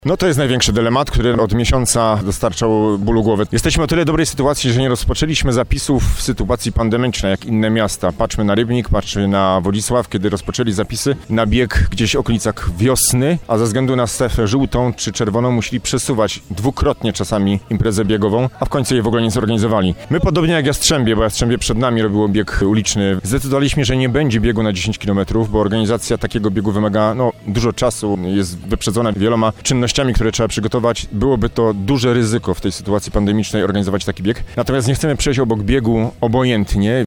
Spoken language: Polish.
No to jest największy dylemat, który od miesiąca dostarczał bólu głowy. Jesteśmy o tyle dobrej sytuacji, że nie rozpoczęliśmy zapisów w sytuacji pandemicznej jak inne miasta. Patrzmy na Rybnik, patrzmy na Wodzisław, kiedy rozpoczęli zapisy na bieg gdzieś w okolicach wiosny, a ze względu na strefę żółtą czy czerwoną musieli przesuwać dwukrotnie czasami imprezę biegową, a w końcu jej w ogóle nie zorganizowali. My podobnie jak Jastrzębie, bo Jastrzębie przed nami robiło bieg uliczny, zdecydowaliśmy, że nie będzie biegu na 10 km, bo organizacja takiego biegu wymaga dużo czasu, jest wyprzedzona wieloma czynnościami, które trzeba przygotować. Byłoby to duże ryzyko w tej sytuacji pandemicznej organizować taki bieg. Natomiast nie chcemy przejść obok biegu obojętnie.